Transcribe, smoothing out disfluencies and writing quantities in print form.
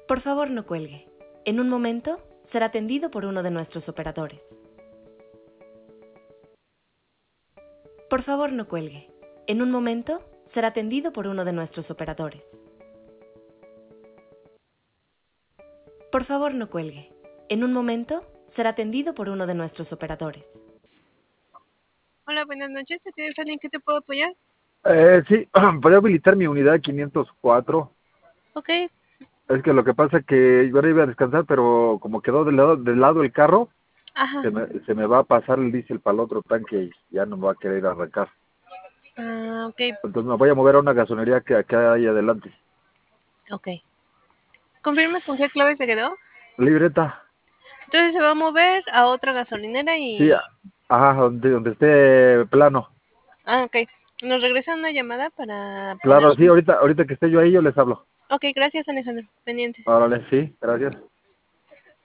Por favor, no cuelgue. En un momento será atendido por uno de nuestros operadores. Por favor, no cuelgue. En un momento será atendido por uno de nuestros operadores. Por favor, no cuelgue. En un momento será atendido por uno de nuestros operadores. Hola, buenas noches. ¿Tienes alguien que te puedo apoyar? Sí, podría habilitar mi unidad 504. Ok. Es que lo que pasa es que yo ahora iba a descansar, pero como quedó del lado el carro, Ajá. se me va a pasar el diésel para el otro tanque y ya no me va a querer arrancar. Ah, ok. Entonces me voy a mover a una gasolinería que acá hay adelante. Ok. ¿Confirmas con qué clave se quedó? Libreta. Entonces se va a mover a otra gasolinera Sí, y... ajá, donde esté plano. Ah, ok. Nos regresa una llamada para poner... Claro, sí, ahorita que esté yo ahí yo les hablo. Ok, gracias, Alejandro. Pendientes. Órale, sí, gracias.